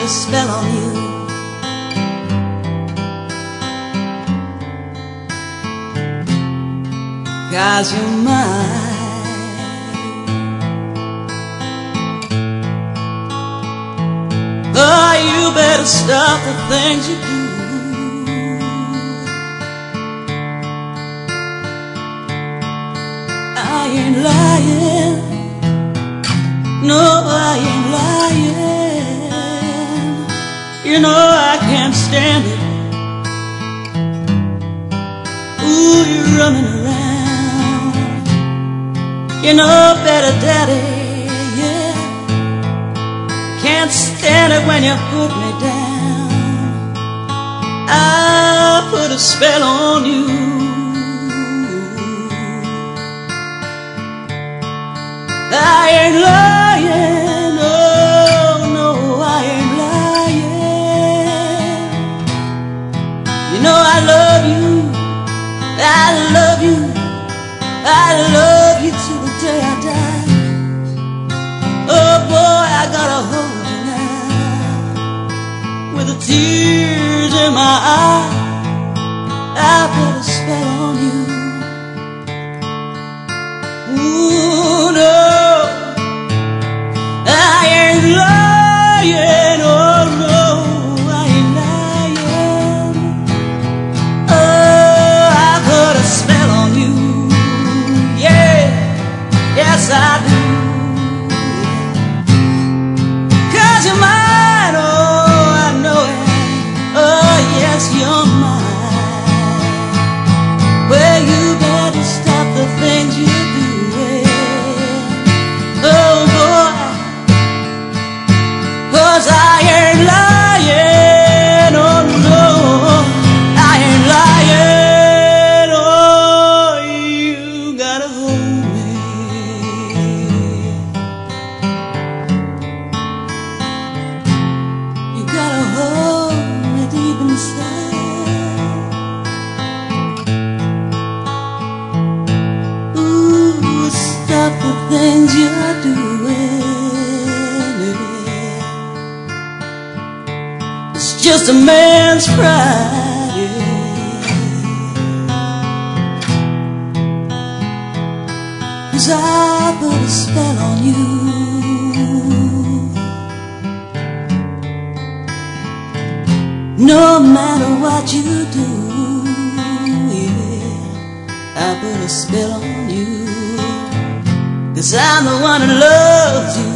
a spell on you. 'Cause you're mine. Oh, you better stop the things you do. I ain't lying. No, I ain't lying. You know I can't stand it. Ooh, you're running around. You know better, Daddy. Yeah, can't stand it when you put me down. I'll put a spell on you. I ain't lying, oh no, I ain't lying. You know I love you, I love you, I love you till the day I die. Oh boy, I gotta hold you now. With the tears in my eyes, I'll put a spell on you. Ooh, no, I ain't lying, oh no, I ain't lying. Oh, I put a spell on you, yeah, yes I do. 'Cause you're mine, oh I know it, oh yes you're mine. Well, you better stop the things you do. Oh boy, 'cause I ain't lying, oh no, I ain't lying, oh you gotta hold me. You gotta hold me deep inside. Ooh, stop the things you're doing. It's just a man's pride, yeah. 'Cause I put a spell on you. No matter what you do, yeah, I put a spell on you. 'Cause I'm the one who loves you.